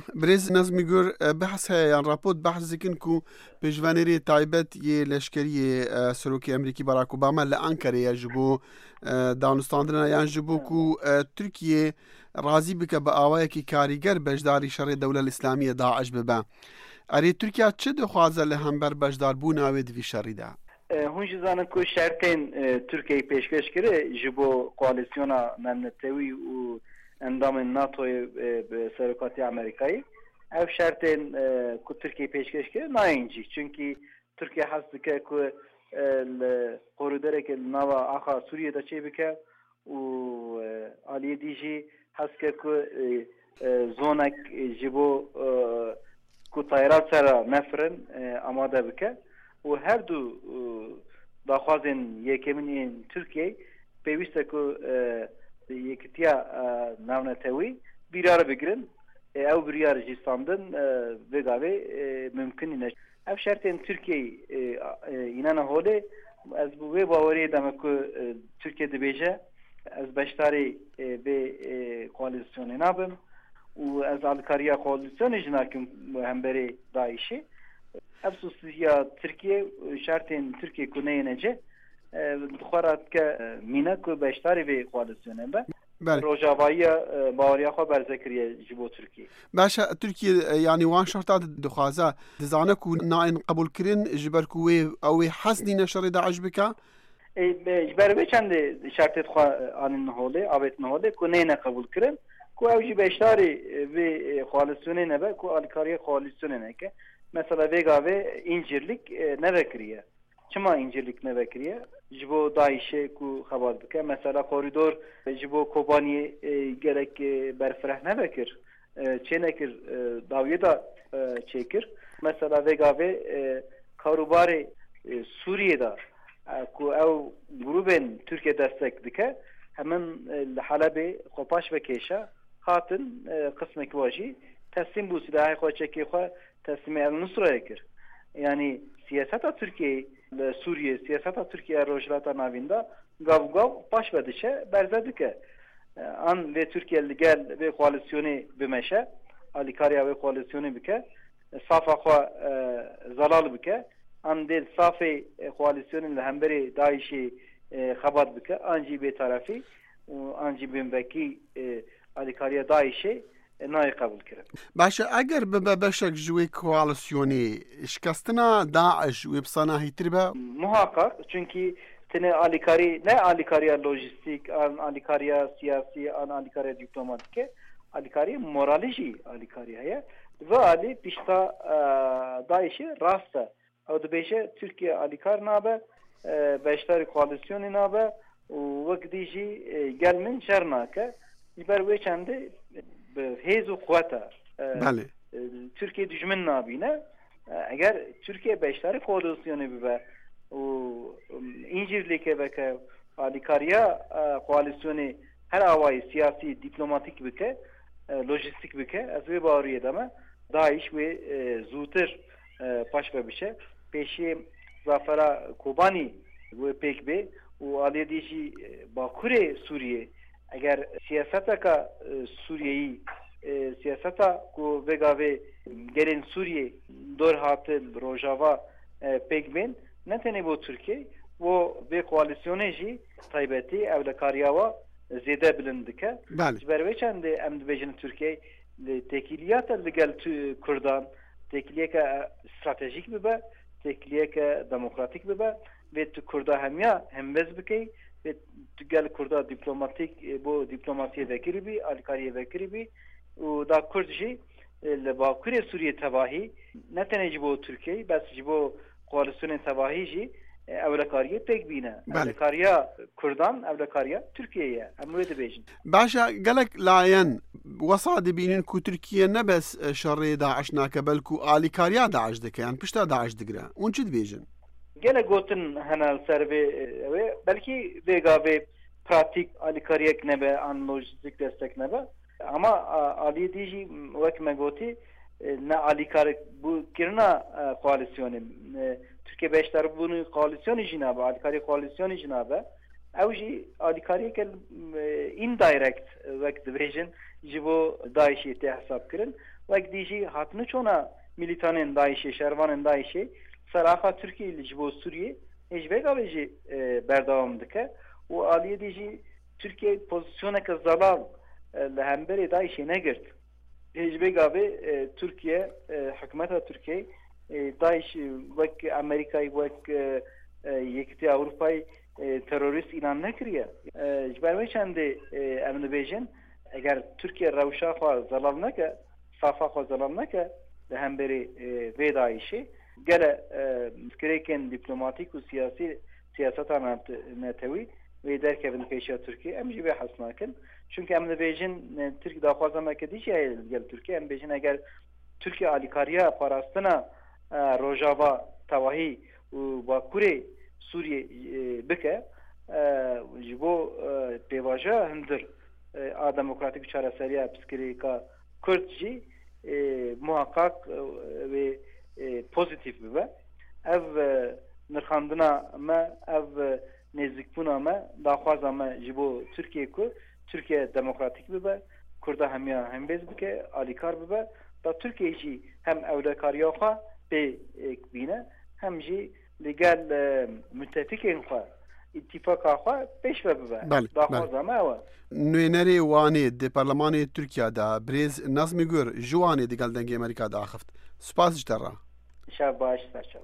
برز نظمی گر بحث یان راپورت بحث ذکن کو پیشوانری تایبت یه لشکری سروکی امریکی باراک اوباما لانکره یا جبو دانستاندنا یان جبو کو ترکیه راضی بکه با آوائه کی کاریگر بجداری شر دولة الاسلامیه داعش ببا اری ترکیه چه دخوازه لهمبر بجدار بون آوید وی شری ده؟ هون جزانه که شرطین ترکیه پیشکش کرده جبو کواليسيونا نمنتوی و اندام ناتو به سرکاتی امریکایی او شرطین که ترکیه پیشکش کرده ناینجی چونکی ترکیه هست که قرودره که نوا آخا سوریه دا چه بکه و آلیه دیجی هست که زونک جبو که طایرات سر نفرن آماده بکه و هر دو داخوازن یکمین ترکیه پیوسته که یکتیا ناونتوی بیرار بگیرن او بیرار جیستاندن وگاوی ممکنی نشد. او شرطین ترکیه اینانا هوله از بوی باوری دمه که ترکیه دبیجه از بشتاری به کواليسيون نابم و از الکاریا کواليسيون جناکم هم بری داعشی افسوسیا ترکیه شرطین ترکیه کنه نجه دخوارات که مینا که بشتاری به کواليسيون با روجاوایی باوریا خو برذکریه جبو ترکیه باشه ترکیه یعنی وان شرطات دخوازه دزانه کو ناین قبول کرن جبر کوی او حسنی نشر داعش بکا جبر به چند شرطت خو آن نهوله آبت نهوله کنه نه قبول کرن کو اوجی بشتاری به کواليسيون نه با کو الکاری کواليسيون نه که مثلا وگاوه اینجرلیک نوکریه چما اینجرلیک نوکریه جبو داعشه کو خبر بکه مثلا کوریدور جبو کوبانی گرک برفره نوکر چه نکر داویه دا چکر مثلا وگاوه کاروبار سوریه دا کو او گروبن ترکیه دستک دکه همین حلب خوپاش و کیشه خاطن قسم کواجی تسلیم بو سلاح خو چکی خو تسلیم النصره یکر یعنی سیاست ترکیه سوریه سیاست ترکیه روجلاتا ناویندا گاو باش بدشه برزده که آن به ترکیه لگل به کواليسيونی بمشه الیکاریا به کواليسيونی بکه صافا خو زلال بکه آن دل صافی کواليسيونی لهمبری داعشی خبر بکه آنجی به طرفی و آنجی بمبکی الیکاریا داعشی نای قبول کرد. باشه اگر به بشک جوی کواليسيونی شکستنا داعش و بصناهی تربه محقق چونکی تنه الیکاری نه الیکاریا لوجستیک آن الیکاریا سیاسی آن الیکاریا دیپلماتیک الیکاری مورالیجی الیکاریه و الی پیشتا داعش راسته او دبیشه ترکیه الیکار نابه بشتر کواليسيونی نابه و وقتیجی گلمن شرناکه بر وی چنده هیز و قوته بله ترکیه دشمن نابینه اگر ترکیه بشتر کواليسيونی ببه و اینجوری که بکه الیکاریا کواليسيونی هر آوای سیاسی دیپلماتیک بکه لوجستیک بکه از وی باوریه دمه داعش و زودتر پاش بشه پیشی زافرا کوبانی و پیک به و آلیه دیجی باکور سوریه اگر سیاستا که سوریهی سیاستا کو وگاوه گرین سوریه دور هاتل روجاوا پیک بین نتنه بو ترکیه و به کواليسيون جی تایبتی اولکاریاوا زیده بلندکه بروی چند امد بجن ترکیه تکیلیات لگل کردان تکیلیه که استراتژیک ببه تکیلیه که دموکراتیک ببه و تو کردا همیا همبز بکی و تو گل کردا دیپلماتیک بو دیپلماسی وکری بی الکاری وکری بی و دا کرد جی لباکور سوریه تباهی نتنه جبو ترکیه بس جبو کواليسيون تباهی جی اولکاریه پیک بینه اولکاریا کردان اولکاریا ترکیه امروز بیشن باشه گلک لاین وصاد بینن کو ترکیه نبس شر داعش ناکبل کو الیکاریا داعش دکه یعنی پشتا داعش دگره اون چی بیشن گله گوتن هنال سروی بلکی وگاوی پراتیک الیکاریه نبه ان لوجستیک دستک نبه اما علی دیجی وقت مگوتی نه الیکار bu kirna koalisyonu Türkiye beşler bunu koalisyonu jinabe alikari koalisyonu jinabe evji alikari kel indirect vakt division jibo daişi hesap kirin وەک دیژی هاتنە چۆنا میلیتانên داعشê şervanên daişê seraxa Tirkiyeyê li ji bo Sûriyê hêjveka vê jî berdewam dike û aliyê dî jî Tirkiye pozisyoneke zelal li hemberê daişê negirt. Hêjveka vê Tirkiye hikûmeta Tirkiye Daeş wek Amerîkayê wek Yekîtiya Ewropayê terorîst îlan nekiriye. Ji ber vê çendê em dibêjin eger Tirkiye rewşa xwe zelal neke, safa xwe zelal neke li hemberê vê Daişê gele fikirêkên dîplomatîk û siyasî siyaseta netewî vê derkevin pêşiya Tirkiye em jî vê hes nakin. Çünkü em dibêjin Tirkiye daxwaza me ke dîşe gel Tirkiye em bêjin eger Tirkiye alîkariya parastina Rojava tewahî û Bakurê Sûriye bike ji bo pêvaja hindir a demokratîk çareseriya piştgirêka Kurd jî muhakkak ve pozitif bibe. Ev nirxandina me, ev nêzîkbûna me, daxwaza me ji bo Tirkiye ku Tirkiye demokratîk bibe, Kurda hemiya hembêz bike, alîkar bibe, da Tirkiye jî hem ewlekariya xwe pê bîne, hem jî li gel müttefikên xwe îtîfaka xwe pêşve bibe. Daxwaza me ew e. Nûnerê Wanê di Parlemanê Tirkiye de Birêz Nazmî Gur ji Wanê di gel dengê Amerîka de axist. Spas ji te re. Şev baş ser.